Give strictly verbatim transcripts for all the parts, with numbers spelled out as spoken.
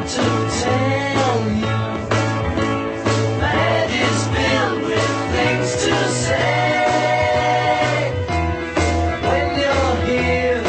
to tell you. My head is filled with things to say when you're here.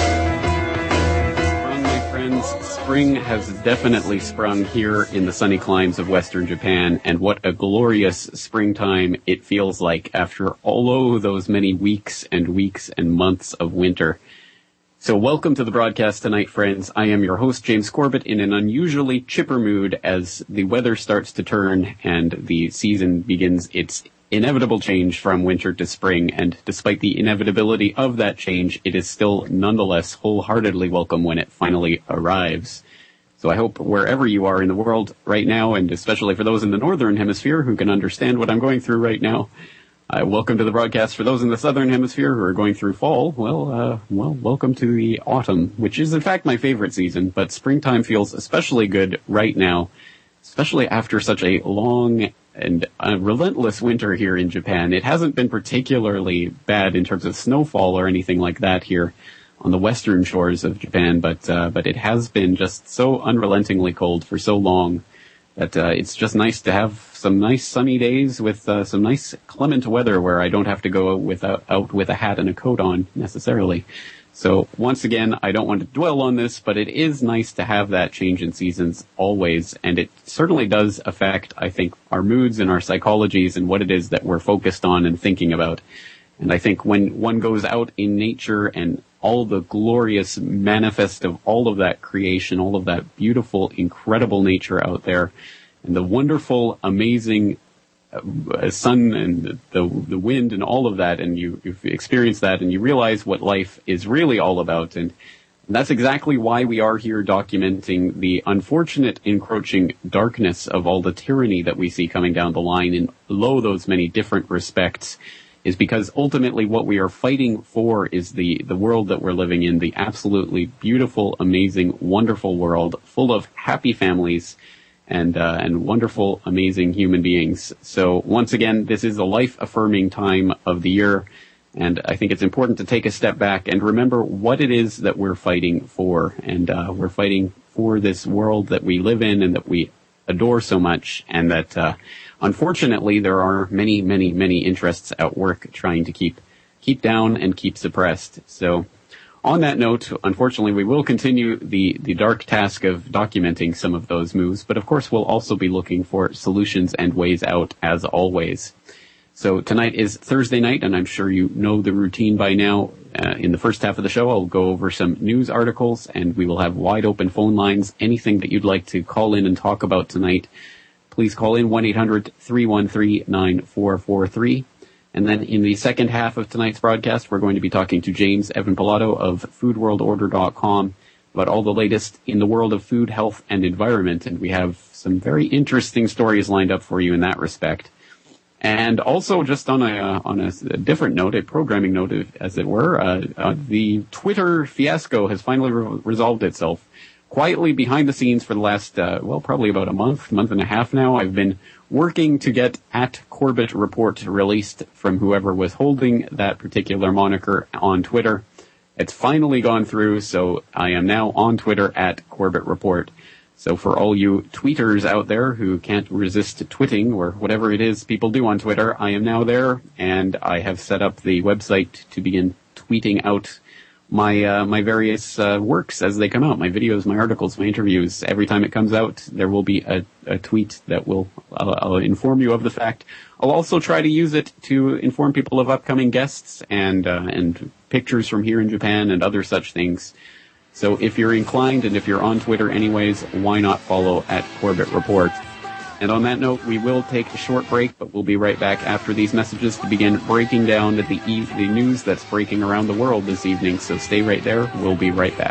Sprung, my friends. Spring has definitely sprung here in the sunny climes of Western Japan, and what a glorious springtime it feels like after all of those many weeks and weeks and months of winter. So welcome to the broadcast tonight, friends. I am your host, James Corbett, in an unusually chipper mood as the weather starts to turn and the season begins its inevitable change from winter to spring. And despite the inevitability of that change, it is still nonetheless wholeheartedly welcome when it finally arrives. So I hope wherever you are in the world right now, and especially for those in the Northern Hemisphere who can understand what I'm going through right now, Uh, welcome to the broadcast for those in the Southern Hemisphere who are going through fall. Well, uh, well, welcome to the autumn, which is in fact my favorite season, but springtime feels especially good right now, especially after such a long and uh, relentless winter here in Japan. It hasn't been particularly bad in terms of snowfall or anything like that here on the western shores of Japan, but, uh, but it has been just so unrelentingly cold for so long that uh, it's just nice to have some nice sunny days with uh, some nice clement weather where I don't have to go without, out with a hat and a coat on necessarily. So once again, I don't want to dwell on this, but it is nice to have that change in seasons always, and it certainly does affect, I think, our moods and our psychologies and what it is that we're focused on and thinking about. And I think when one goes out in nature and all the glorious manifest of all of that creation, all of that beautiful, incredible nature out there, and the wonderful, amazing uh, sun and the the wind and all of that, and you, you've experienced that, and you realize what life is really all about. And that's exactly why we are here documenting the unfortunate encroaching darkness of all the tyranny that we see coming down the line in lo those many different respects, is because ultimately what we are fighting for is the, the world that we're living in, the absolutely beautiful, amazing, wonderful world full of happy families and uh, and wonderful, amazing human beings. So once again, this is a life-affirming time of the year, and I think it's important to take a step back and remember what it is that we're fighting for. And uh, we're fighting for this world that we live in and that we adore so much, and that uh, unfortunately there are many, many, many interests at work trying to keep keep down and keep suppressed. So on that note, unfortunately, we will continue the, the dark task of documenting some of those moves, but of course we'll also be looking for solutions and ways out as always. So tonight is Thursday night, and I'm sure you know the routine by now. Uh, in the first half of the show, I'll go over some news articles, and we will have wide open phone lines. Anything that you'd like to call in and talk about tonight, please call in one eight hundred three one three nine four four three. And then in the second half of tonight's broadcast, we're going to be talking to James Evan Pilato of food world order dot com about all the latest in the world of food, health, and environment. And we have some very interesting stories lined up for you in that respect. And also, just on a uh, on a, a different note, a programming note, as it were, uh, uh, the Twitter fiasco has finally re- resolved itself. Quietly behind the scenes for the last, uh, well, probably about a month, month and a half now, I've been working to get at Corbett Report released from whoever was holding that particular moniker on Twitter. It's finally gone through, so I am now on Twitter at Corbett Report. So for all you tweeters out there who can't resist twitting or whatever it is people do on Twitter, I am now there, and I have set up the website to begin tweeting out my uh, my various uh, works as they come out, my videos, my articles, my interviews. Every time it comes out, there will be a, a tweet that will I'll, I'll inform you of the fact. I'll also try to use it to inform people of upcoming guests and uh, and pictures from here in Japan and other such things. So if you're inclined and if you're on Twitter anyways, why not follow at Corbett Report? And on that note, we will take a short break, but we'll be right back after these messages to begin breaking down the, e- the news that's breaking around the world this evening. So stay right there. We'll be right back.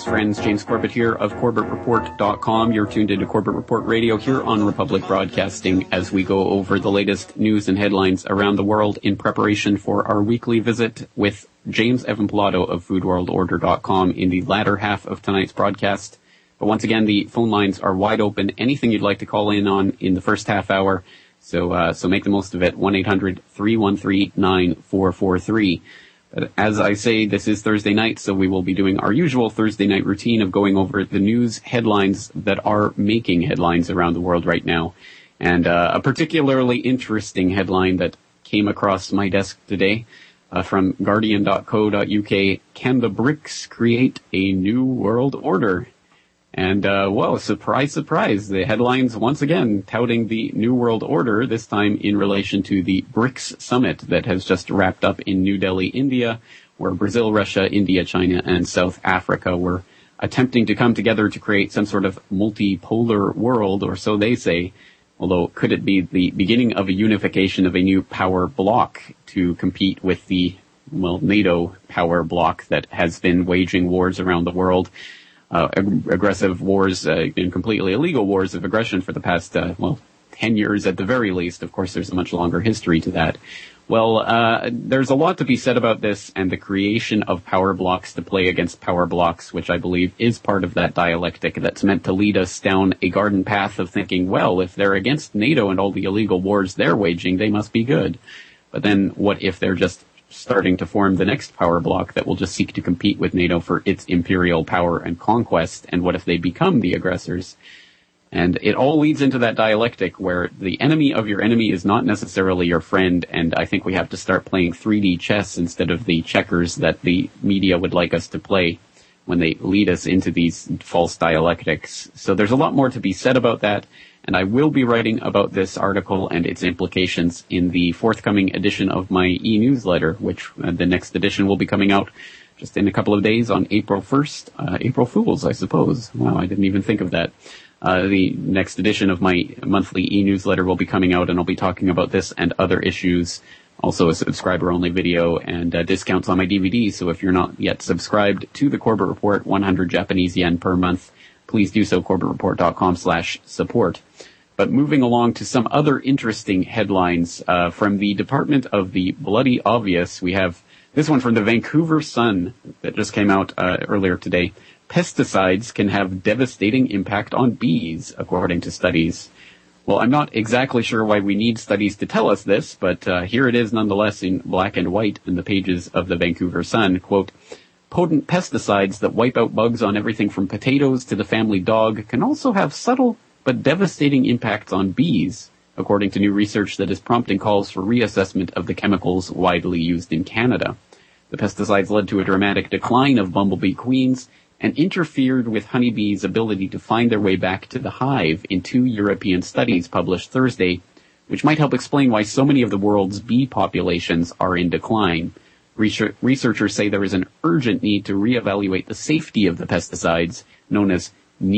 best friends. James Corbett here of Corbett Report dot com. You're tuned into Corbett Report Radio here on Republic Broadcasting as we go over the latest news and headlines around the world in preparation for our weekly visit with James Evan Pilato of Food World Order dot com in the latter half of tonight's broadcast. But once again, the phone lines are wide open. Anything you'd like to call in on in the first half hour. So, uh, so make the most of it. one eight hundred three one three nine four four three. But as I say, this is Thursday night, so we will be doing our usual Thursday night routine of going over the news headlines that are making headlines around the world right now. And uh, a particularly interesting headline that came across my desk today uh, from Guardian dot co dot U K, can the BRICS create a new world order? And, uh, whoa, surprise, surprise, the headlines once again touting the New World Order, this time in relation to the BRICS summit that has just wrapped up in New Delhi, India, where Brazil, Russia, India, China, and South Africa were attempting to come together to create some sort of multipolar world, or so they say. Although, could it be the beginning of a unification of a new power bloc to compete with the, well, NATO power bloc that has been waging wars around the world? Uh, ag- aggressive wars, uh, and completely illegal wars of aggression for the past, uh, well, ten years at the very least. Of course, there's a much longer history to that. Well, uh, there's a lot to be said about this and the creation of power blocks to play against power blocks, which I believe is part of that dialectic that's meant to lead us down a garden path of thinking, well, if they're against NATO and all the illegal wars they're waging, they must be good. But then what if they're just starting to form the next power bloc that will just seek to compete with NATO for its imperial power and conquest, and what if they become the aggressors? And it all leads into that dialectic where the enemy of your enemy is not necessarily your friend, and I think we have to start playing three D chess instead of the checkers that the media would like us to play when they lead us into these false dialectics. So there's a lot more to be said about that. And I will be writing about this article and its implications in the forthcoming edition of my e-newsletter, which uh, the next edition will be coming out just in a couple of days on April first. Uh, April Fools, I suppose. Wow, I didn't even think of that. Uh, the next edition of my monthly e-newsletter will be coming out, and I'll be talking about this and other issues. Also a subscriber-only video and uh, discounts on my D V D. So if you're not yet subscribed to the Corbett Report, one hundred Japanese yen per month, please do so, Corbett Report dot com slash support. But moving along to some other interesting headlines uh, from the Department of the Bloody Obvious, we have this one from the Vancouver Sun that just came out uh, earlier today. Pesticides can have devastating impact on bees, according to studies. Well, I'm not exactly sure why we need studies to tell us this, but uh, here it is nonetheless in black and white in the pages of the Vancouver Sun. Quote, potent pesticides that wipe out bugs on everything from potatoes to the family dog can also have subtle but devastating impacts on bees, according to new research that is prompting calls for reassessment of the chemicals widely used in Canada. The pesticides led to a dramatic decline of bumblebee queens and interfered with honeybees' ability to find their way back to the hive in two European studies published Thursday, which might help explain why so many of the world's bee populations are in decline. Researchers say there is an urgent need to reevaluate the safety of the pesticides known as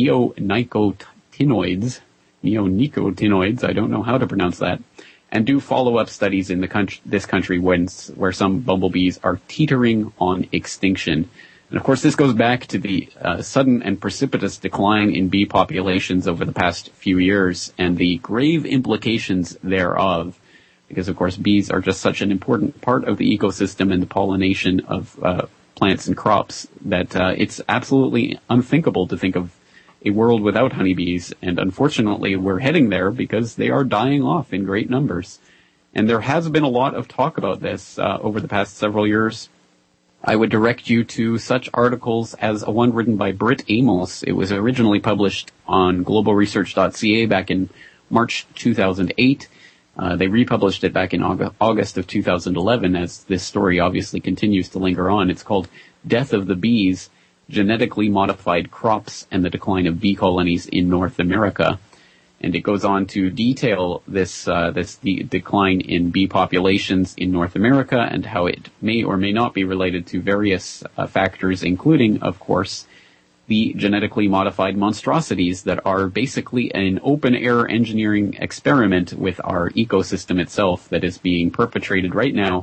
neonicotinoids, neonicotinoids, I don't know how to pronounce that, and do follow-up studies in the country, this country when, where some bumblebees are teetering on extinction. And of course, this goes back to the uh, sudden and precipitous decline in bee populations over the past few years and the grave implications thereof. Because, of course, bees are just such an important part of the ecosystem and the pollination of uh, plants and crops that uh, it's absolutely unthinkable to think of a world without honeybees. And unfortunately, we're heading there because they are dying off in great numbers. And there has been a lot of talk about this uh, over the past several years. I would direct you to such articles as a one written by Britt Amos. It was originally published on global research dot c a back in March two thousand eight. Uh, they republished it back in August of two thousand eleven as this story obviously continues to linger on. It's called Death of the Bees, Genetically Modified Crops and the Decline of Bee Colonies in North America. And it goes on to detail this uh, this de- decline in bee populations in North America and how it may or may not be related to various uh, factors, including, of course, the genetically modified monstrosities that are basically an open-air engineering experiment with our ecosystem itself that is being perpetrated right now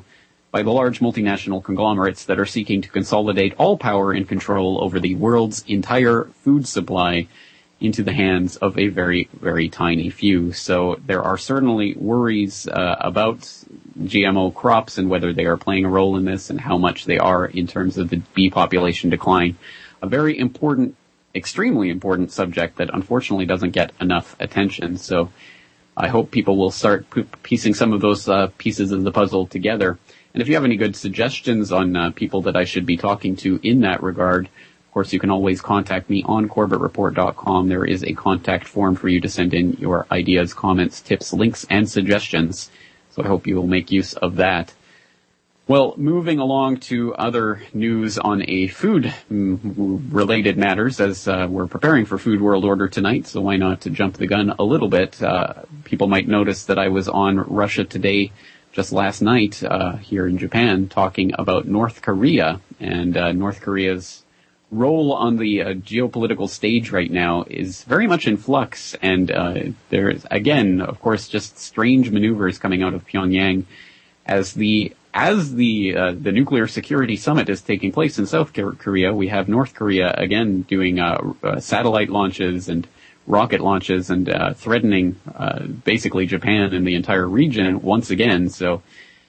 by the large multinational conglomerates that are seeking to consolidate all power and control over the world's entire food supply into the hands of a very, very tiny few. So there are certainly worries uh, about G M O crops and whether they are playing a role in this and how much they are in terms of the bee population decline. A very important, extremely important subject that unfortunately doesn't get enough attention. So I hope people will start piecing some of those uh, pieces of the puzzle together. And if you have any good suggestions on uh, people that I should be talking to in that regard, of course, you can always contact me on corbett report dot com. There is a contact form for you to send in your ideas, comments, tips, links, and suggestions. So I hope you will make use of that. Well, moving along to other news on a food-related matters, as uh, we're preparing for Food World Order tonight, so why not to jump the gun a little bit. Uh, people might notice that I was on Russia Today just last night uh, here in Japan talking about North Korea, and uh, North Korea's role on the uh, geopolitical stage right now is very much in flux, and uh, there's, again, of course, just strange maneuvers coming out of Pyongyang as the as the uh, the nuclear security summit is taking place in South Korea. We have North Korea again doing uh, uh, satellite launches and rocket launches and uh, threatening uh, basically Japan and the entire region once again. So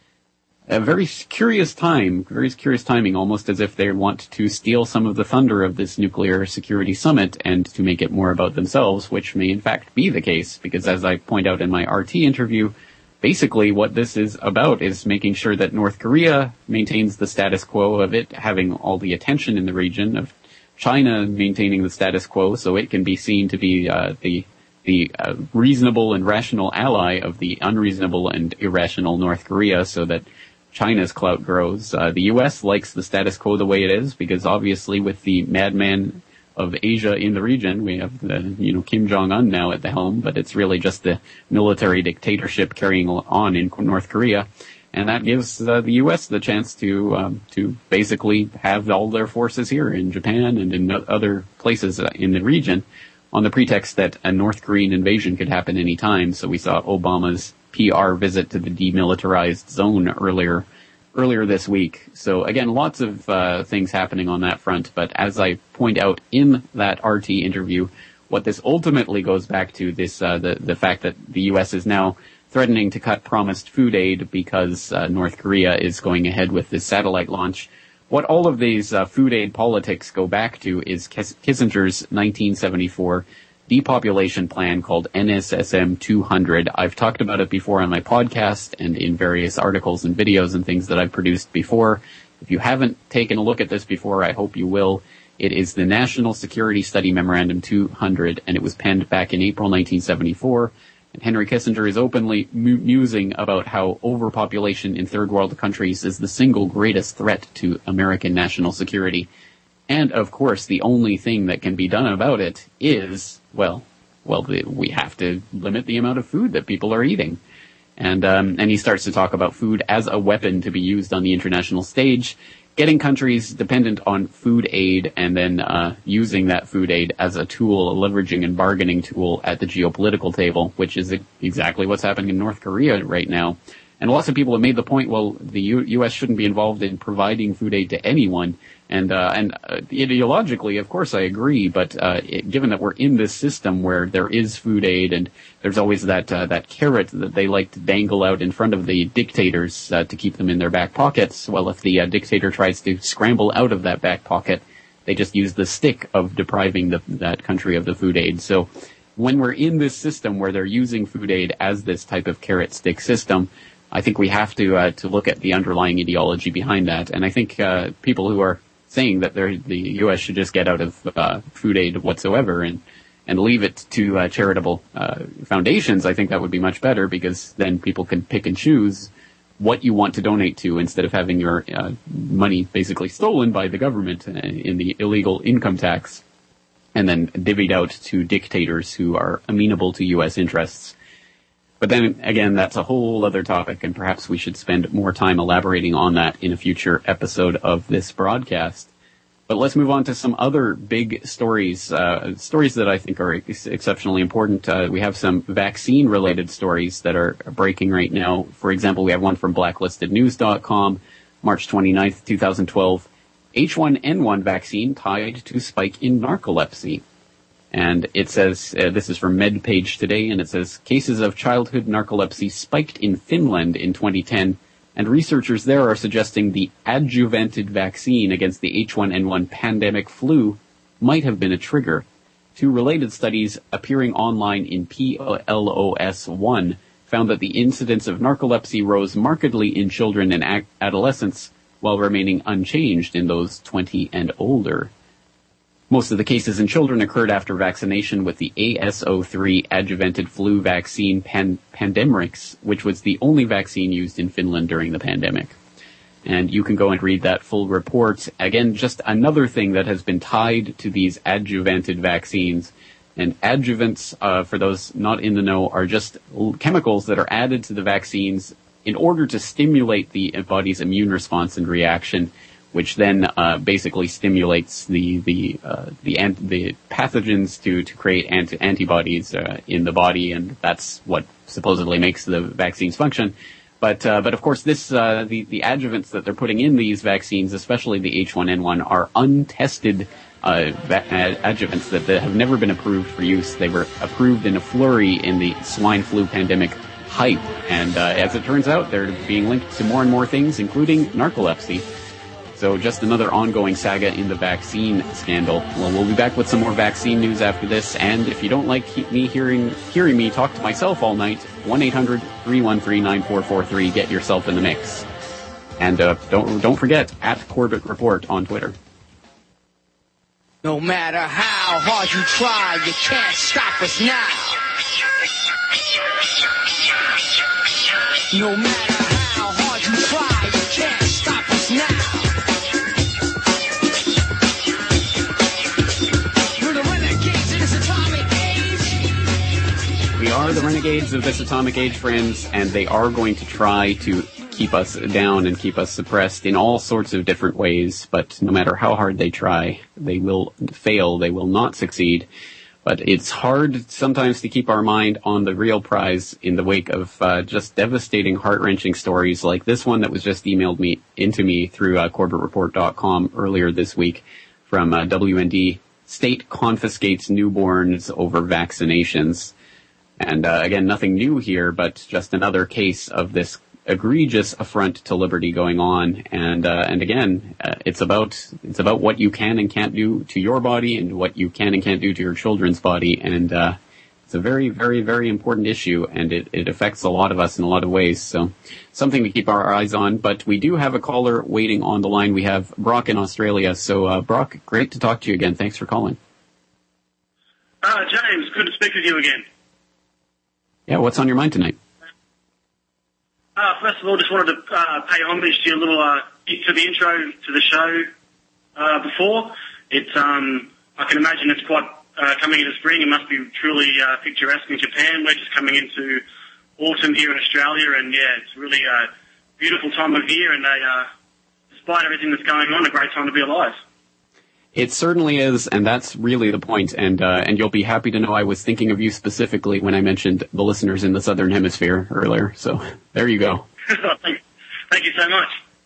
a very curious time, very curious timing, almost as if they want to steal some of the thunder of this nuclear security summit and to make it more about themselves, which may in fact be the case, because as I point out in my R T interview, basically what this is about is making sure that North Korea maintains the status quo of it having all the attention in the region, of China maintaining the status quo so it can be seen to be uh, the the uh, reasonable and rational ally of the unreasonable and irrational North Korea, so that China's clout grows. Uh, the U S likes the status quo the way it is, because obviously with the madman of Asia in the region, we have the, you know, Kim Jong-un now at the helm, but it's really just the military dictatorship carrying on in North Korea. And that gives uh, the U S the chance to, um, to basically have all their forces here in Japan and in other places uh, in the region on the pretext that a North Korean invasion could happen any time. So we saw Obama's P R visit to the demilitarized zone earlier earlier this week. So again, lots of uh, things happening on that front. But as I point out in that R T interview, what this ultimately goes back to, this uh, the the fact that the U S is now threatening to cut promised food aid because uh, North Korea is going ahead with this satellite launch. What all of these uh, food aid politics go back to is Kiss- Kissinger's nineteen seventy-four depopulation plan called N S S M two hundred. I've talked about it before on my podcast and in various articles and videos and things that I've produced before. If you haven't taken a look at this before, I hope you will. It is the National Security Study Memorandum two hundred, and it was penned back in April nineteen seventy-four. And Henry Kissinger is openly mu- musing about how overpopulation in third world countries is the single greatest threat to American national security. And, of course, the only thing that can be done about it is, well, well, the, we have to limit the amount of food that people are eating. And, um, and he starts to talk about food as a weapon to be used on the international stage, getting countries dependent on food aid and then uh, using that food aid as a tool, a leveraging and bargaining tool at the geopolitical table, which is exactly what's happening in North Korea right now. And lots of people have made the point, well, the U- U.S. shouldn't be involved in providing food aid to anyone. And uh, and uh, ideologically, of course, I agree. But uh, it, given that we're in this system where there is food aid and there's always that uh, that carrot that they like to dangle out in front of the dictators uh, to keep them in their back pockets, well, if the uh, dictator tries to scramble out of that back pocket, they just use the stick of depriving the, that country of the food aid. So when we're in this system where they're using food aid as this type of carrot stick system, I think we have to uh, to look at the underlying ideology behind that. And I think uh, people who are saying that the U S should just get out of uh, food aid whatsoever and and leave it to uh, charitable uh, foundations, I think that would be much better, because then people can pick and choose what you want to donate to instead of having your uh, money basically stolen by the government in the illegal income tax and then divvied out to dictators who are amenable to U S interests. But then, again, that's a whole other topic, and perhaps we should spend more time elaborating on that in a future episode of this broadcast. But let's move on to some other big stories, uh, stories that I think are ex- exceptionally important. Uh, we have some vaccine-related stories that are breaking right now. For example, we have one from blacklisted news dot com, March twenty-ninth, twenty twelve. H one N one vaccine tied to spike in narcolepsy. And it says, uh, this is from MedPage Today, and it says, cases of childhood narcolepsy spiked in Finland in twenty ten. And researchers there are suggesting the adjuvanted vaccine against the H one N one pandemic flu might have been a trigger. Two related studies appearing online in P L O S one found that the incidence of narcolepsy rose markedly in children and ad- adolescents while remaining unchanged in those twenty and older. Most of the cases in children occurred after vaccination with the A S O three adjuvanted flu vaccine Pan- Pandemrix, which was the only vaccine used in Finland during the pandemic. And you can go and read that full report. Again, just another thing that has been tied to these adjuvanted vaccines. And adjuvants, uh, for those not in the know, are just l- chemicals that are added to the vaccines in order to stimulate the body's immune response and reaction, which then uh, basically stimulates the the uh, the, ant- the pathogens to to create anti- antibodies uh, in the body, and that's what supposedly makes the vaccines function. But uh, but of course, this uh, the the adjuvants that they're putting in these vaccines, especially the H one N one, are untested uh, va- adjuvants that, that have never been approved for use. They were approved in a flurry in the swine flu pandemic hype, and uh, as it turns out, they're being linked to more and more things, including narcolepsy. So just another ongoing saga in the vaccine scandal. Well, we'll be back with some more vaccine news after this. And if you don't like he- me hearing hearing me talk to myself all night, one eight hundred three one three nine four four three, get yourself in the mix. And uh, don't don't forget, at Corbett Report on Twitter. No matter how hard you try, you can't stop us now. No matter how hard you try, you can't stop us now. We are the renegades of this atomic age, friends, and they are going to try to keep us down and keep us suppressed in all sorts of different ways, but no matter how hard they try, they will fail, they will not succeed. But it's hard sometimes to keep our mind on the real prize in the wake of uh, just devastating, heart-wrenching stories like this one that was just emailed me into me through uh, Corbett Report dot com earlier this week from uh, W N D. State confiscates newborns over vaccinations. And uh, again, nothing new here, but just another case of this egregious affront to liberty going on. And uh, and again, uh, it's about it's about what you can and can't do to your body, and what you can and can't do to your children's body. And uh, it's a very, very, very important issue, and it, it affects a lot of us in a lot of ways. So something to keep our eyes on. But we do have a caller waiting on the line. We have Brock in Australia. So uh, Brock, great to talk to you again. Thanks for calling. Uh, James, good to speak with you again. Yeah, what's on your mind tonight? Uh, first of all, just wanted to uh, pay homage to your little uh, to the intro to the show uh, before. It's um, I can imagine it's quite uh, coming into spring. It must be truly uh, picturesque in Japan. We're just coming into autumn here in Australia, and yeah, it's really a beautiful time of year. And a, uh, despite everything that's going on, a great time to be alive. It certainly is, and that's really the point. And uh, and you'll be happy to know I was thinking of you specifically when I mentioned the listeners in the Southern Hemisphere earlier. So there you go. thank, thank you so much.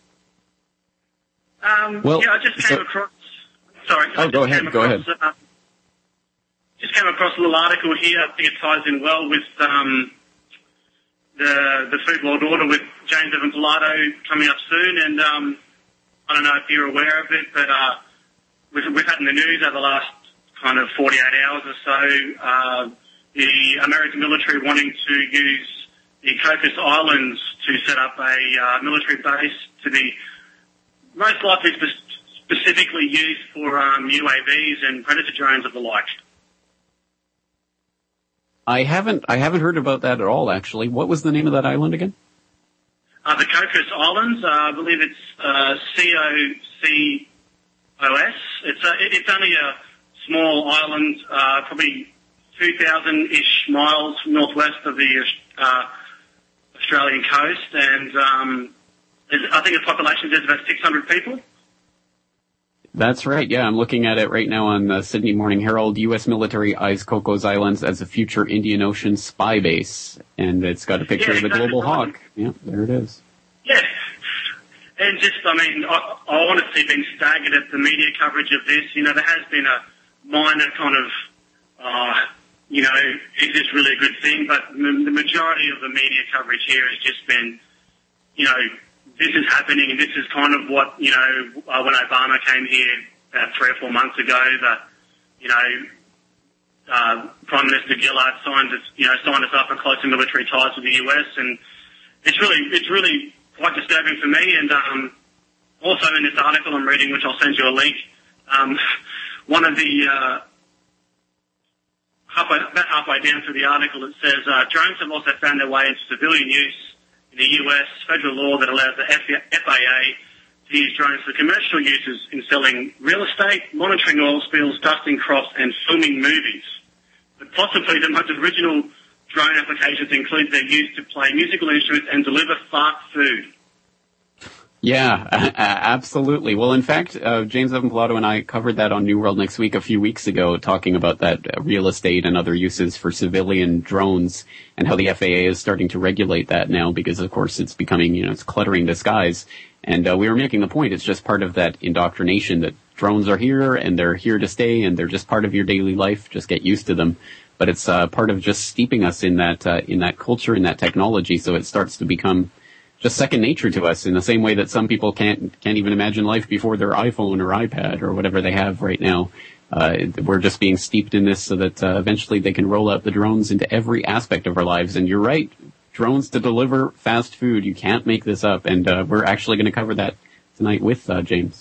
Um, well, yeah, I just came so, across. Sorry. Oh, go ahead. Go across, ahead. Uh, just came across a little article here. I think it ties in well with um, the the Food World Order with James Evan Pilato coming up soon. And um, I don't know if you're aware of it, but. Uh, We've, we've had in the news over the last kind of forty-eight hours or so, uh, the American military wanting to use the Cocos Islands to set up a uh, military base to be most likely spe- specifically used for um, U A Vs and predator drones of the like. I haven't I haven't heard about that at all, actually. What was the name of that island again? Uh, the Cocos Islands, uh, I believe it's uh, C O C O S. It's a, it's only a small island, uh, probably two thousand-ish miles northwest of the uh, Australian coast, and um, I think the population is about six hundred people. That's right. Yeah, I'm looking at it right now on the Sydney Morning Herald. U S military eyes Cocos Islands as a future Indian Ocean spy base. And it's got a picture Yeah, of the exactly global right. hawk. Yeah, there it is. Yeah. And just, I mean, I, I honestly been staggered at the media coverage of this. You know, there has been a minor kind of, uh, you know, is this really a good thing? But the, the majority of the media coverage here has just been, you know, this is happening, and this is kind of what, you know, uh, when Obama came here about three or four months ago, that, you know, uh, Prime Minister Gillard signed us, you know, signed us up for closer military ties with the U S, and it's really, it's really quite disturbing for me. And um, also in this article I'm reading, which I'll send you a link, um, one of the uh, halfway, about halfway down through the article, it says uh, drones have also found their way into civilian use. In the U S, federal law that allows the F A A to use drones for commercial uses in selling real estate, monitoring oil spills, dusting crops, and filming movies. But possibly the most original drone applications include their use to play musical instruments and deliver fast food. Yeah, absolutely. Well, in fact, uh, James Evan Pilato and I covered that on New World Next Week a few weeks ago, talking about that uh, real estate and other uses for civilian drones and how the F A A is starting to regulate that now because, of course, it's becoming, you know, it's cluttering the skies. And uh, we were making the point, it's just part of that indoctrination that drones are here and they're here to stay and they're just part of your daily life. Just get used to them. But it's uh, part of just steeping us in that uh, in that culture, in that technology, so it starts to become just second nature to us in the same way that some people can't can't even imagine life before their iPhone or iPad or whatever they have right now. Uh, we're just being steeped in this so that uh, eventually they can roll out the drones into every aspect of our lives. And you're right, drones to deliver fast food. You can't make this up. And uh, we're actually going to cover that tonight with uh, James.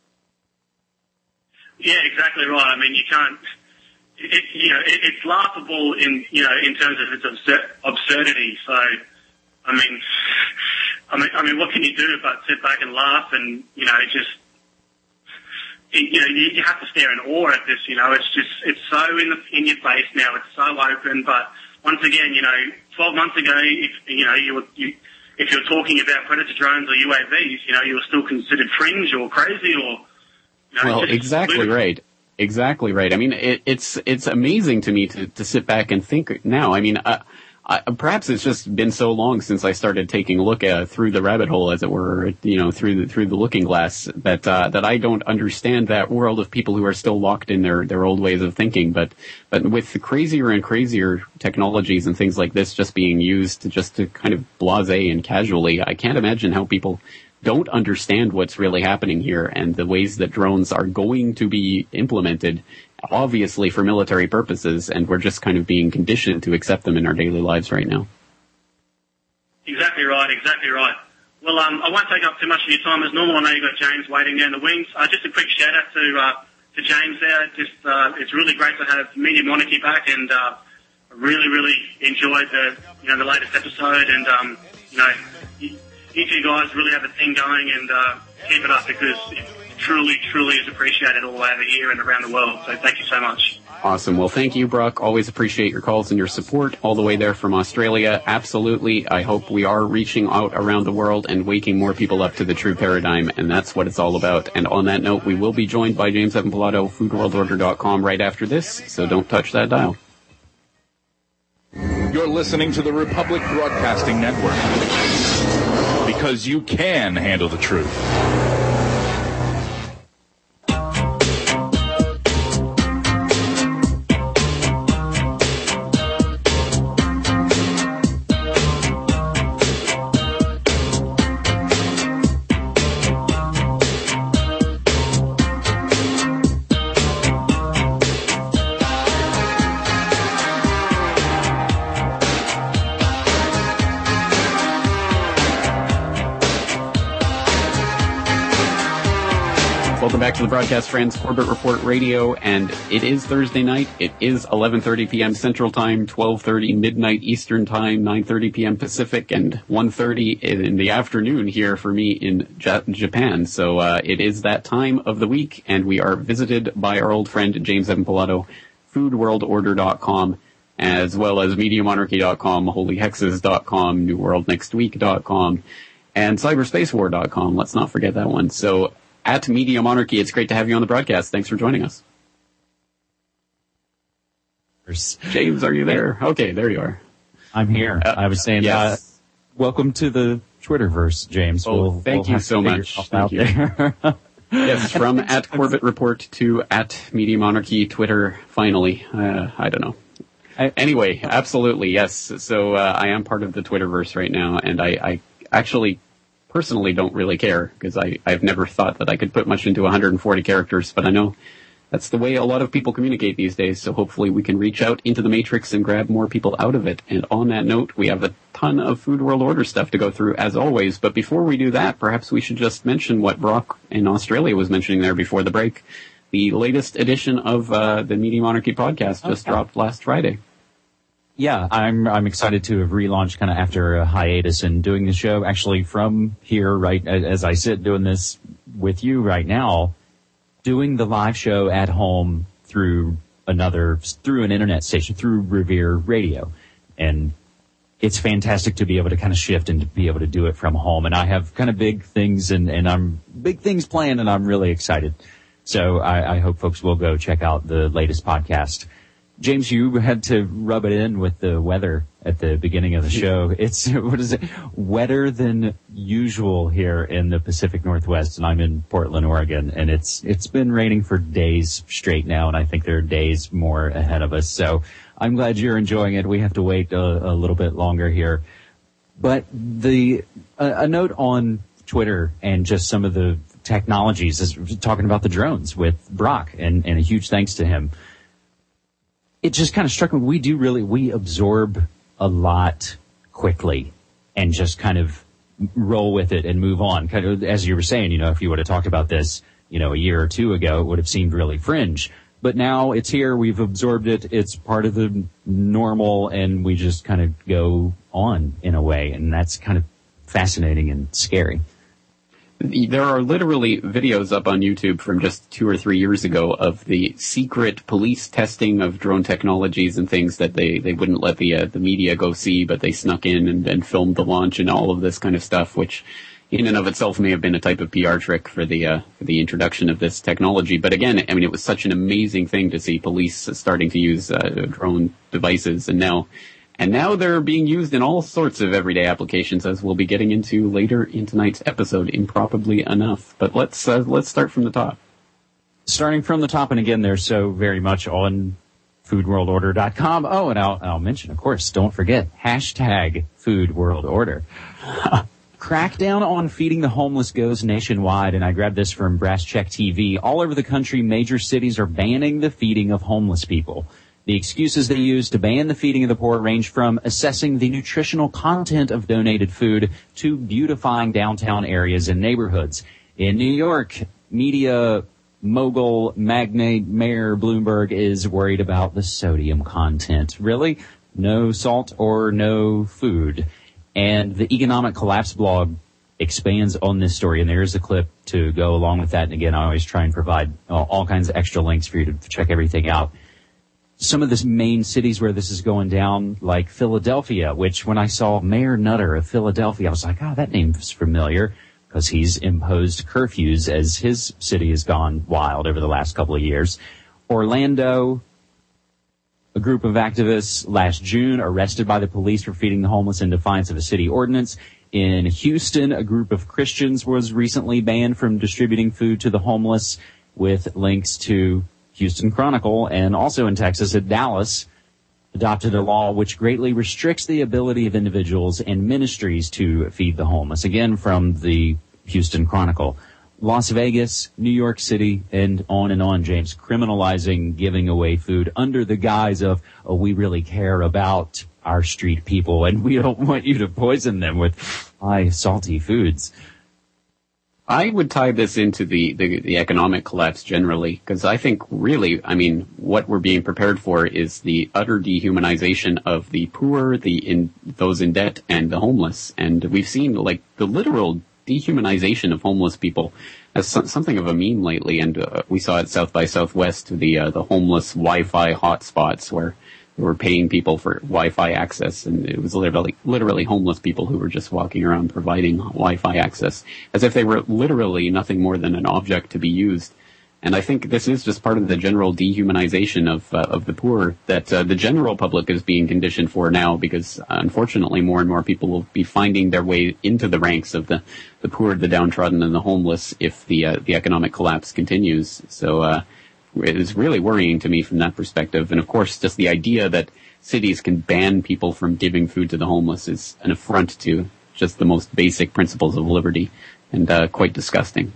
Yeah, exactly right. I mean, you can't. It, you know, it, it's laughable in you know in terms of its absur- absurdity. So. I mean, I mean, I mean, what can you do but sit back and laugh and, you know, just, you know, you, you have to stare in awe at this, you know, it's just, it's so in the, in your face now, it's so open, but once again, you know, twelve months ago, if, you know, you were, you, if you're talking about predator drones or U A Vs, you know, you were still considered fringe or crazy or, you know, well, exactly ludicrous. Right. Exactly right. I mean, it, it's, it's amazing to me to, to sit back and think now. I mean, uh, I, perhaps it's just been so long since I started taking a look at, through the rabbit hole, as it were, you know, through the, through the looking glass, that uh, that I don't understand that world of people who are still locked in their, their old ways of thinking. But but with the crazier and crazier technologies and things like this just being used to just to kind of blasé and casually, I can't imagine how people don't understand what's really happening here and the ways that drones are going to be implemented, obviously for military purposes, and we're just kind of being conditioned to accept them in our daily lives right now. Exactly right, exactly right. Well, um, I won't take up too much of your time as normal. I know you've got James waiting down the wings. Uh, just a quick shout out to uh, to James there. Just uh, it's really great to have Media Monarchy back, and uh, really, really enjoyed the you know the latest episode, and um, you know you, you two guys really have a thing going, and uh, keep it up because it truly, truly is appreciated all over here and around the world. So thank you so much. Awesome. Well, thank you, Brock. Always appreciate your calls and your support all the way there from Australia. Absolutely. I hope we are reaching out around the world and waking more people up to the true paradigm, and that's what it's all about. And on that note, we will be joined by James Evan Pilato, food world order dot com, right after this, so don't touch that dial. You're listening to the Republic Broadcasting Network, because you can handle the truth. Welcome back to the broadcast, friends. Corbett Report Radio, and it is Thursday night. It is eleven thirty p.m. Central Time, twelve thirty midnight Eastern Time, nine thirty p.m. Pacific, and one thirty in the afternoon here for me in J- Japan. So uh, it is that time of the week, and we are visited by our old friend James Evan Pilato, food world order dot com, as well as media monarchy dot com, holy hexes dot com, new world next week dot com, and cyberspace war dot com. Let's not forget that one. So at Media Monarchy. It's great to have you on the broadcast. Thanks for joining us. James, are you there? Okay, there you are. I'm here. Uh, I was saying, yes. uh, welcome to the Twitterverse, James. Oh, we'll, thank we'll you so much. Thank out you. There. Yes, from at Corbett Report to at Media Monarchy Twitter, finally. Uh, I don't know. I, anyway, absolutely, yes. So uh, I am part of the Twitterverse right now, and I, I actually personally don't really care, because I've never thought that I could put much into one hundred forty characters, but I know that's the way a lot of people communicate these days, so hopefully we can reach out into the matrix and grab more people out of it. And on that note, we have a ton of Food World Order stuff to go through, as always. But before we do that, perhaps we should just mention what Brock in Australia was mentioning there before the break. The latest edition of uh, the Media Monarchy podcast just okay. dropped last Friday. Yeah, I'm I'm excited to have relaunched kind of after a hiatus and doing the show actually from here, right, as I sit doing this with you right now. Doing the live show at home through another, through an internet station, through Revere Radio. And it's fantastic to be able to kind of shift and to be able to do it from home. And I have kind of big things and, and I'm big things planned and I'm really excited. So I, I hope folks will go check out the latest podcast. James, you had to rub it in with the weather at the beginning of the show. It's, what is it, wetter than usual here in the Pacific Northwest, and I'm in Portland, Oregon, and it's, it's been raining for days straight now, and I think there are days more ahead of us. So I'm glad you're enjoying it. We have to wait a, a little bit longer here. But the, a, a note on Twitter and just some of the technologies is talking about the drones with Brock, and, and a huge thanks to him. It just kind of struck me, we do really, we absorb a lot quickly and just kind of roll with it and move on. Kind of, as you were saying, you know, if you would have talked about this, you know, a year or two ago, it would have seemed really fringe. But now it's here, we've absorbed it, it's part of the normal, and we just kind of go on in a way, and that's kind of fascinating and scary. There are literally videos up on YouTube from just two or three years ago of the secret police testing of drone technologies and things that they, they wouldn't let the uh, the media go see, but they snuck in and, and filmed the launch and all of this kind of stuff, which in and of itself may have been a type of P R trick for the uh, for the introduction of this technology. But again, I mean, it was such an amazing thing to see police starting to use uh, drone devices, and now And now they're being used in all sorts of everyday applications, as we'll be getting into later in tonight's episode, improbably enough. But let's uh, let's start from the top. Starting from the top, and again, they're so very much on food world order dot com. Oh, and I'll, I'll mention, of course, don't forget, hashtag Food World Order. Crackdown on feeding the homeless goes nationwide, and I grabbed this from Brass Check T V. All over the country, major cities are banning the feeding of homeless people. The excuses they use to ban the feeding of the poor range from assessing the nutritional content of donated food to beautifying downtown areas and neighborhoods. In New York, media mogul magnate Mayor Bloomberg is worried about the sodium content. Really? No salt or no food. And the Economic Collapse blog expands on this story, and there is a clip to go along with that. And again, I always try and provide all, all kinds of extra links for you to check everything out. Some of the main cities where this is going down, like Philadelphia, which when I saw Mayor Nutter of Philadelphia, I was like, oh, that name's familiar, because he's imposed curfews as his city has gone wild over the last couple of years. Orlando, a group of activists last June arrested by the police for feeding the homeless in defiance of a city ordinance. In Houston, a group of Christians was recently banned from distributing food to the homeless, with links to Houston Chronicle. And also in Texas, at Dallas, adopted a law which greatly restricts the ability of individuals and ministries to feed the homeless. Again, from the Houston Chronicle. Las Vegas, New York City, and on and on, James, criminalizing giving away food under the guise of, oh, we really care about our street people and we don't want you to poison them with high salty foods. I would tie this into the, the, the economic collapse generally, because I think really, I mean, what we're being prepared for is the utter dehumanization of the poor, the in, those in debt, and the homeless. And we've seen, like, the literal dehumanization of homeless people as so, something of a meme lately. And uh, we saw at South by Southwest the uh, the homeless Wi-Fi hotspots where who were paying people for Wi-Fi access, and it was literally literally homeless people who were just walking around providing Wi-Fi access, as if they were literally nothing more than an object to be used. And I think this is just part of the general dehumanization of uh, of the poor that uh, the general public is being conditioned for now, because uh, unfortunately more and more people will be finding their way into the ranks of the, the poor, the downtrodden, and the homeless if the uh, the economic collapse continues. So uh, it is really worrying to me from that perspective. And of course, just the idea that cities can ban people from giving food to the homeless is an affront to just the most basic principles of liberty, and uh, quite disgusting.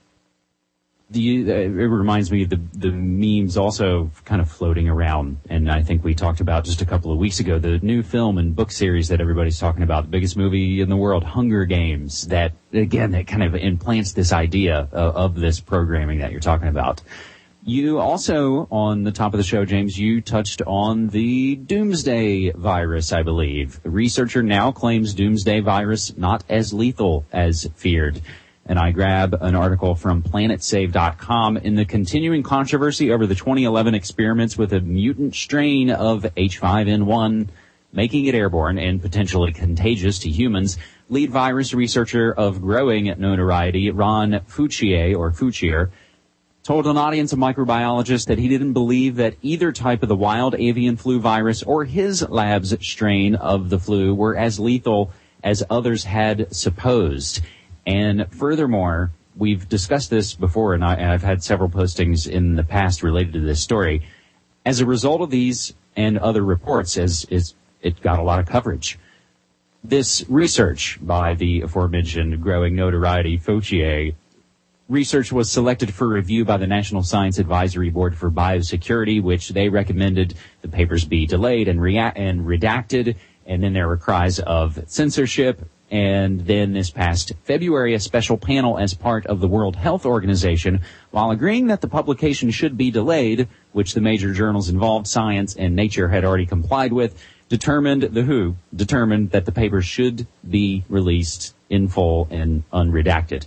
The, uh, it reminds me of the, the memes also kind of floating around, and I think we talked about just a couple of weeks ago, the new film and book series that everybody's talking about, the biggest movie in the world, Hunger Games, that, again, that kind of implants this idea of, of this programming that you're talking about. You also, on the top of the show, James, you touched on the Doomsday virus, I believe. A researcher now claims Doomsday virus not as lethal as feared. And I grab an article from planet save dot com. In the continuing controversy over the twenty eleven experiments with a mutant strain of H five N one, making it airborne and potentially contagious to humans, lead virus researcher of growing notoriety, Ron Fouchier, or Fouchier, told an audience of microbiologists that he didn't believe that either type of the wild avian flu virus or his lab's strain of the flu were as lethal as others had supposed. And furthermore, we've discussed this before, and, I, and I've had several postings in the past related to this story. As a result of these and other reports, as, as it got a lot of coverage, this research by the aforementioned growing notoriety Fouchier, research was selected for review by the National Science Advisory Board for Biosecurity, which they recommended the papers be delayed and, rea- and redacted, and then there were cries of censorship. And then this past February, a special panel as part of the World Health Organization, while agreeing that the publication should be delayed, which the major journals involved, Science and Nature, had already complied with, determined, the W H O, determined that the paper should be released in full and unredacted.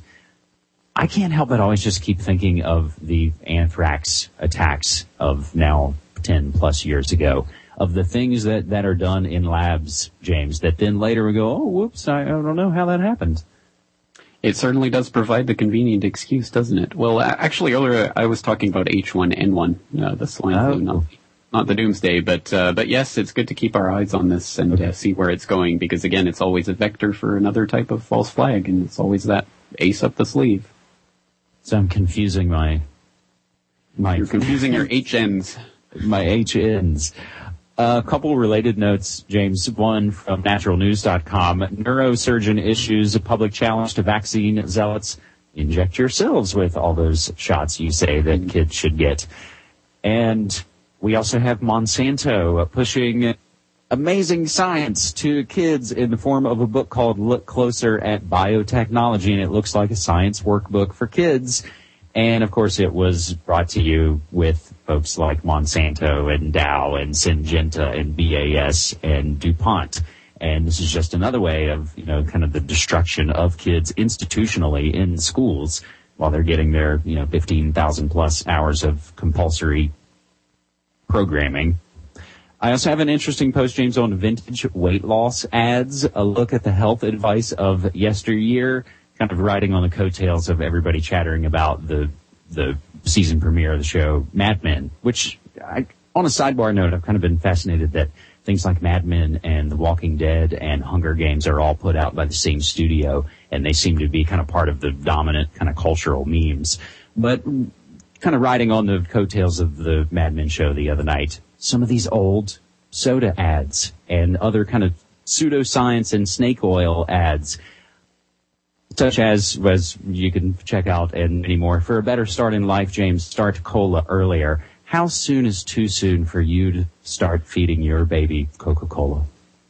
I can't help but always just keep thinking of the anthrax attacks of now ten plus years ago, of the things that, that are done in labs, James, that then later we go, oh, whoops, I, I don't know how that happened. It certainly does provide the convenient excuse, doesn't it? Well, actually, earlier I was talking about H one N one, uh, the swine oh. flu, not, not the doomsday, but uh, but yes, it's good to keep our eyes on this and okay. uh, see where it's going, because again, it's always a vector for another type of false flag, and it's always that ace up the sleeve. So I'm confusing my... my You're confusing your H Ns. My H Ns. A couple related notes, James. One from natural news dot com. Neurosurgeon issues a public challenge to vaccine zealots. Inject yourselves with all those shots you say that kids should get. And we also have Monsanto pushing amazing science to kids in the form of a book called Look Closer at Biotechnology, and it looks like a science workbook for kids. And, of course, it was brought to you with folks like Monsanto and Dow and Syngenta and B A S and DuPont. And this is just another way of, you know, kind of the destruction of kids institutionally in schools while they're getting their, you know, fifteen thousand plus hours of compulsory programming. I also have an interesting post, James, on vintage weight loss ads, a look at the health advice of yesteryear, kind of riding on the coattails of everybody chattering about the the season premiere of the show Mad Men, which, I, on a sidebar note, I've kind of been fascinated that things like Mad Men and The Walking Dead and Hunger Games are all put out by the same studio, and they seem to be kind of part of the dominant kind of cultural memes. But kind of riding on the coattails of the Mad Men show the other night, some of these old soda ads and other kind of pseudoscience and snake oil ads, such as, as you can check out and many more. For a better start in life, James, start cola earlier. How soon is too soon for you to start feeding your baby Coca-Cola?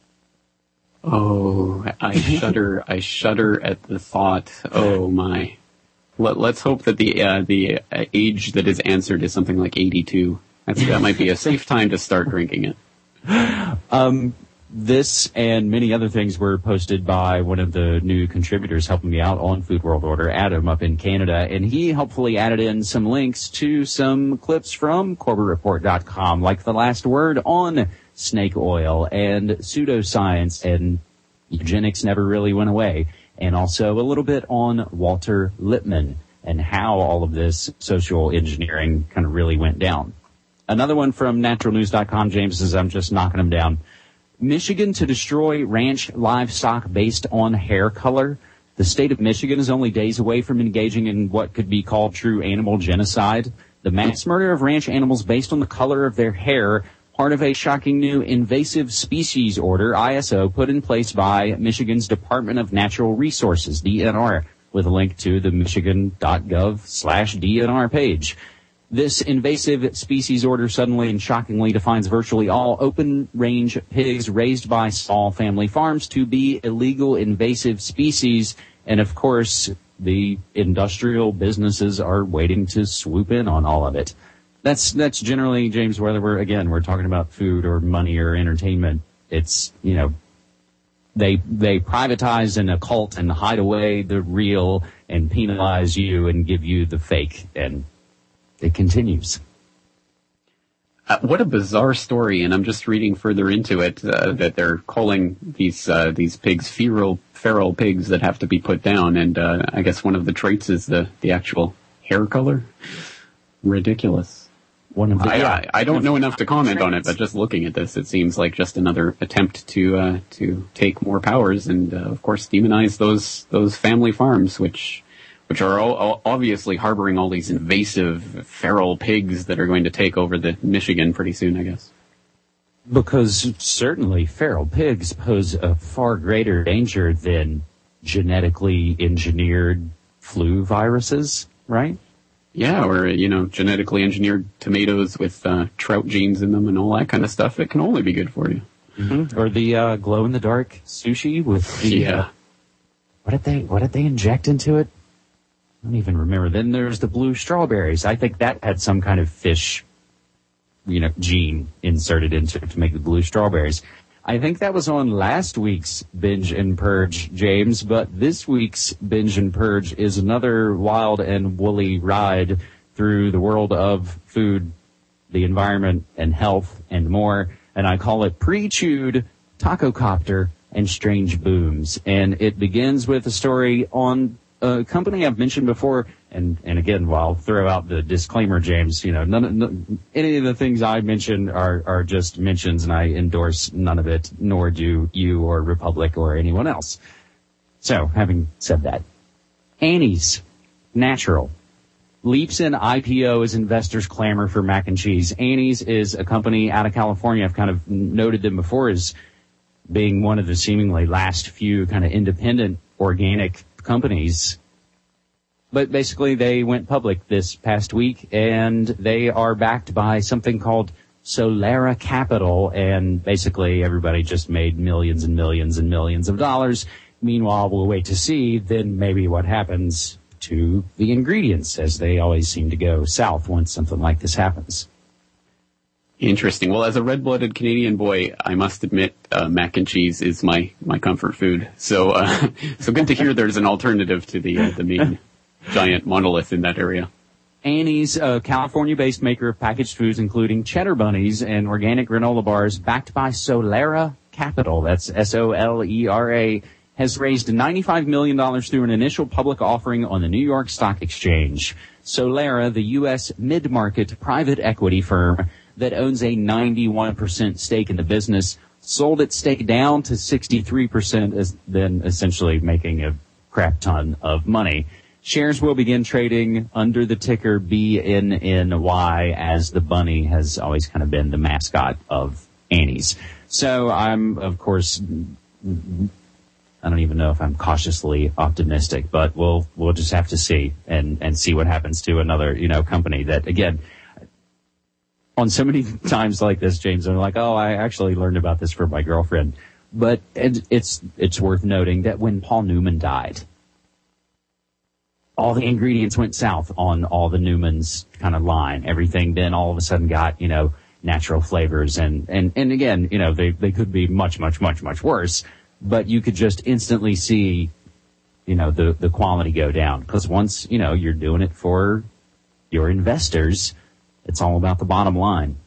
Oh, I shudder. I shudder at the thought. Oh, my. Let, let's hope that the uh, the age that is answered is something like eighty-two. That's, that might be a safe time to start drinking it. Um... This and many other things were posted by one of the new contributors helping me out on Food World Order, Adam, up in Canada, and he helpfully added in some links to some clips from Corbett Report dot com, like the last word on snake oil, and pseudoscience, and eugenics never really went away. And also a little bit on Walter Lippmann and how all of this social engineering kind of really went down. Another one from natural news dot com, James, says, I'm just knocking them down. Michigan to destroy ranch livestock based on hair color. The state of Michigan is only days away from engaging in what could be called true animal genocide. The mass murder of ranch animals based on the color of their hair, part of a shocking new invasive species order, I S O, put in place by Michigan's Department of Natural Resources, D N R, with a link to the michigan.gov slash DNR page. This invasive species order suddenly and shockingly defines virtually all open-range pigs raised by small family farms to be illegal invasive species. And, of course, the industrial businesses are waiting to swoop in on all of it. That's that's generally, James, whether we're, again, we're talking about food or money or entertainment, it's, you know, they they privatize and occult and hide away the real and penalize you and give you the fake, and it continues. Uh, what a bizarre story, and I'm just reading further into it uh, that they're calling these uh, these pigs feral feral pigs that have to be put down, and uh, I guess one of the traits is the, the actual hair color. Ridiculous. One of the, I, yeah. I, I don't know enough to comment traits. on it, but just looking at this, it seems like just another attempt to uh, to take more powers and, uh, of course, demonize those those family farms, which which are all, all obviously harboring all these invasive feral pigs that are going to take over the Michigan pretty soon, I guess. Because certainly feral pigs pose a far greater danger than genetically engineered flu viruses, right? Yeah, or, you know, genetically engineered tomatoes with uh, trout genes in them and all that kind of stuff. It can only be good for you. Mm-hmm. Or the uh, glow-in-the-dark sushi with the... Yeah. Uh, what did they What did they inject into it? I don't even remember. Then there's the blue strawberries. I think that had some kind of fish, you know, gene inserted into it to make the blue strawberries. I think that was on last week's Binge and Purge, James, but this week's Binge and Purge is another wild and woolly ride through the world of food, the environment, and health, and more. And I call it Pre-Chewed, Taco Copter, and Strange Booms. And it begins with a story on a company I've mentioned before, and, and again, well, I'll throw out the disclaimer, James, you know, none, none, any of the things I mentioned are, are just mentions, and I endorse none of it, nor do you or Republic or anyone else. So, having said that, Annie's Natural leaps in I P O as investors clamor for mac and cheese. Annie's is a company out of California. I've kind of noted them before as being one of the seemingly last few kind of independent organic companies. But basically they went public this past week, and they are backed by something called Solera Capital, and basically everybody just made millions and millions and millions of dollars. Meanwhile, we'll wait to see then maybe what happens to the ingredients, as they always seem to go south once something like this happens. Interesting. Well, as a red-blooded Canadian boy, I must admit uh, mac and cheese is my, my comfort food. So uh, so good to hear there's an alternative to the uh, the main giant monolith in that area. Annie's, a California-based maker of packaged foods, including cheddar bunnies and organic granola bars, backed by Solera Capital, that's S O L E R A, has raised ninety-five million dollars through an initial public offering on the New York Stock Exchange. Solera, the U S mid-market private equity firm that owns a ninety-one percent stake in the business, sold its stake down to sixty-three percent, as then essentially making a crap ton of money. Shares will begin trading under the ticker B N N Y, as the bunny has always kind of been the mascot of Annie's. So I'm, of course, I don't even know if I'm cautiously optimistic, but we'll we'll just have to see and, and see what happens to another, you know, company that, again, on so many times like this, James, I'm like, oh, I actually learned about this from my girlfriend. But it's it's worth noting that when Paul Newman died, all the ingredients went south on all the Newman's kind of line. Everything then all of a sudden got, you know, natural flavors. And, and, and again, you know, they, they could be much, much, much, much worse. But you could just instantly see, you know, the, the quality go down. Because once, you know, you're doing it for your investors, it's all about the bottom line.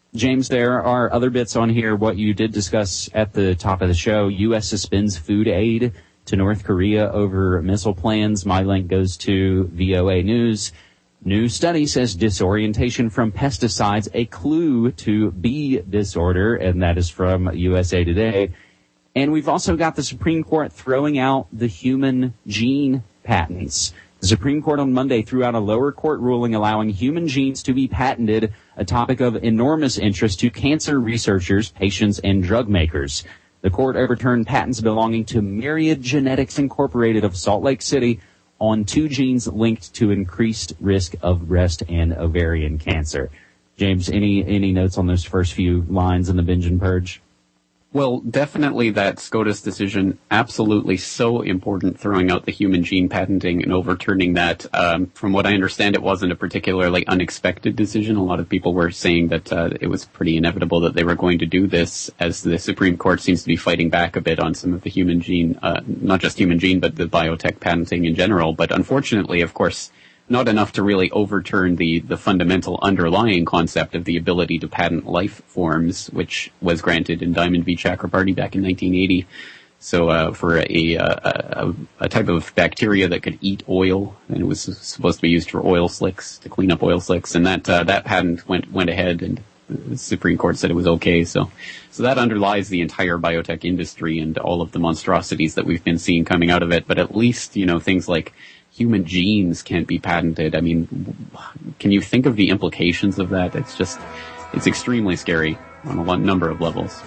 James, there are other bits on here. What you did discuss at the top of the show, U S suspends food aid to North Korea over missile plans. My link goes to V O A News. New study says disorientation from pesticides, a clue to bee disorder, and that is from U S A Today. And we've also got the Supreme Court throwing out the human gene patents. The Supreme Court on Monday threw out a lower court ruling allowing human genes to be patented, a topic of enormous interest to cancer researchers, patients, and drug makers. The court overturned patents belonging to Myriad Genetics Incorporated of Salt Lake City on two genes linked to increased risk of breast and ovarian cancer. James, any any notes on those first few lines in the Binge and Purge? Well, definitely that SCOTUS decision, absolutely so important, throwing out the human gene patenting and overturning that. Um, from what I understand, it wasn't a particularly unexpected decision. A lot of people were saying that uh, it was pretty inevitable that they were going to do this, as the Supreme Court seems to be fighting back a bit on some of the human gene, uh, not just human gene, but the biotech patenting in general. But unfortunately, of course, not enough to really overturn the, the fundamental underlying concept of the ability to patent life forms, which was granted in Diamond v. Chakrabarty back in nineteen eighty. So uh, for a, a, a type of bacteria that could eat oil, and it was supposed to be used for oil slicks, to clean up oil slicks, and that uh, that patent went went ahead, and the Supreme Court said it was okay. So so that underlies the entire biotech industry and all of the monstrosities that we've been seeing coming out of it. But at least, you know, things like human genes can't be patented. I mean, can you think of the implications of that? It's just, it's extremely scary on a number of levels.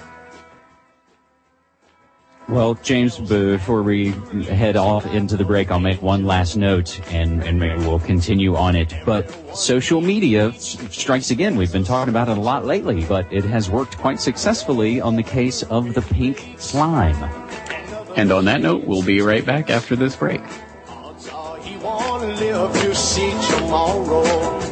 Well, James, before we head off into the break, I'll make one last note, and, and maybe we'll continue on it. But social media strikes again. We've been talking about it a lot lately, but it has worked quite successfully on the case of the pink slime. And on that note, we'll be right back after this break. Wanna live to see tomorrow.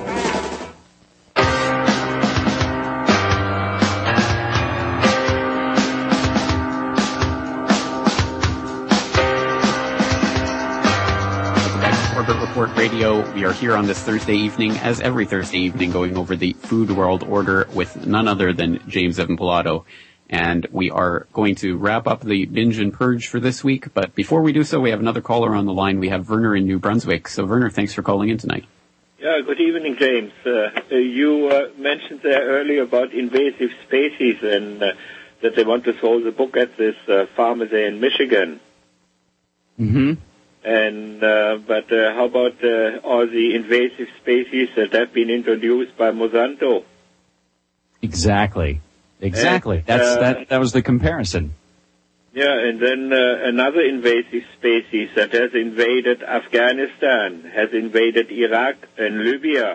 Orbit Report Radio. We are here on this Thursday evening, as every Thursday evening, going over the Food World Order with none other than James Evan Pilato. And we are going to wrap up the Binge and Purge for this week. But before we do so, we have another caller on the line. We have Werner in New Brunswick. So, Werner, thanks for calling in tonight. Yeah, good evening, James. Uh, you uh, mentioned there earlier about invasive species and uh, that they want to throw the book at this uh, farmer there in Michigan. Mm-hmm. And uh, but uh, how about uh, all the invasive species that have been introduced by Monsanto? Exactly. Exactly. And, That's uh, that. That was the comparison. Yeah, and then uh, another invasive species that has invaded Afghanistan, has invaded Iraq and Libya.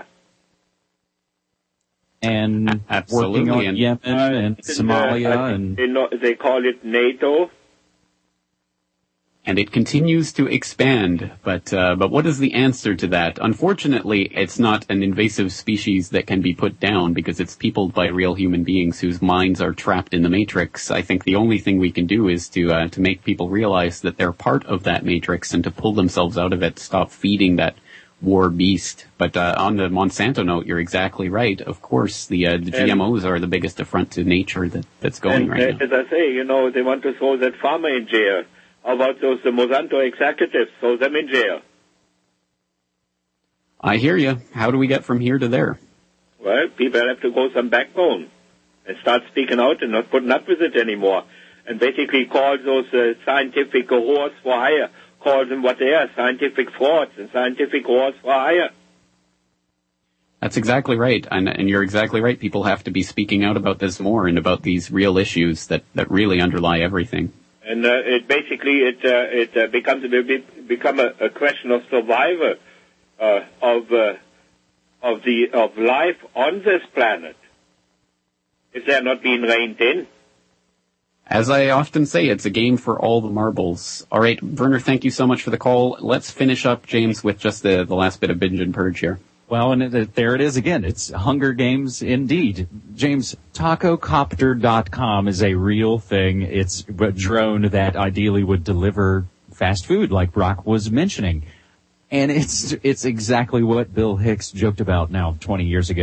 And Absolutely. working on and, Yemen and Somalia, uh, and they, know, they call it NATO. and it continues to expand. But uh, but what is the answer to that? Unfortunately, it's not an invasive species that can be put down because it's peopled by real human beings whose minds are trapped in the matrix. I think the only thing we can do is to uh, to make people realize that they're part of that matrix and to pull themselves out of it, stop feeding that war beast. But uh, on the Monsanto note, you're exactly right. Of course, the, uh, the G M Os are the biggest affront to nature that, that's going and, right uh, now. As I say, you know, they want to throw that farmer in jail. How about those the Monsanto executives? Throw them in jail. I hear you. How do we get from here to there? Well, people have to go some backbone and start speaking out and not putting up with it anymore. And basically call those uh, scientific whores for hire. Call them what they are, scientific frauds and scientific whores for hire. That's exactly right. And, and you're exactly right. People have to be speaking out about this more and about these real issues that, that really underlie everything. And uh, it basically it uh, it uh, becomes a bit, become a, a question of survival uh, of uh, of the of life on this planet if they're not being reined in. As I often say, it's a game for all the marbles. All right, Werner, thank you so much for the call. Let's finish up, James, with just the, the last bit of Binge and Purge here. well, and it, there it is again. It's Hunger Games indeed. James, taco copter dot com is a real thing. It's a drone that ideally would deliver fast food, like Brock was mentioning. And it's it's exactly what Bill Hicks joked about now twenty years ago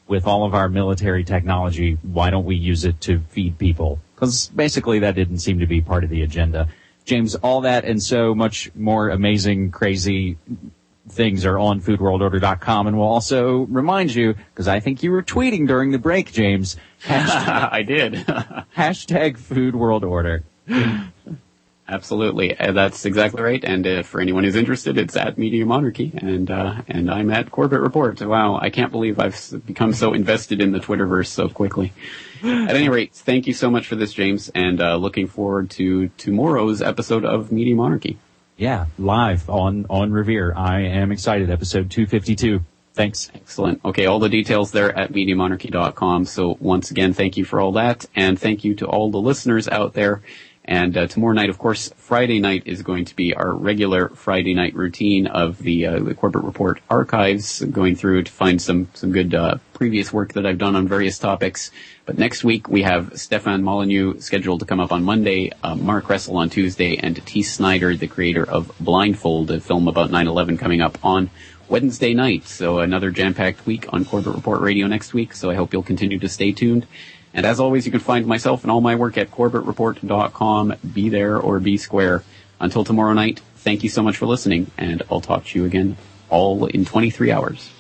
with all of our military technology, why don't we use it to feed people? Because basically that didn't seem to be part of the agenda. James, all that and so much more amazing, crazy things are on food world order dot com, and we'll also remind you, because I think you were tweeting during the break, James. Hashtag, I did. hashtag Food World Order. Absolutely, uh, that's exactly right. And uh, for anyone who's interested, it's at Media Monarchy, and uh, and I'm at Corbett Report. Wow, I can't believe I've become so invested in the Twitterverse so quickly. At any rate, thank you so much for this, James, and uh, looking forward to tomorrow's episode of Media Monarchy. Yeah, live on, on Revere. I am excited. Episode two fifty-two. Thanks. Excellent. Okay, all the details there at media monarchy dot com. So once again, thank you for all that, and thank you to all the listeners out there. And uh, tomorrow night, of course, Friday night is going to be our regular Friday night routine of the, uh, the Corbett Report archives, going through to find some, some good uh, previous work that I've done on various topics. But next week, we have Stefan Molyneux scheduled to come up on Monday, uh, Mark Russell on Tuesday, and T. Snyder, the creator of Blindfold, a film about nine eleven, coming up on Wednesday night. So another jam-packed week on Corbett Report Radio next week, so I hope you'll continue to stay tuned. And as always, you can find myself and all my work at corbett report dot com. Be there or be square. Until tomorrow night, thank you so much for listening, and I'll talk to you again all in twenty-three hours.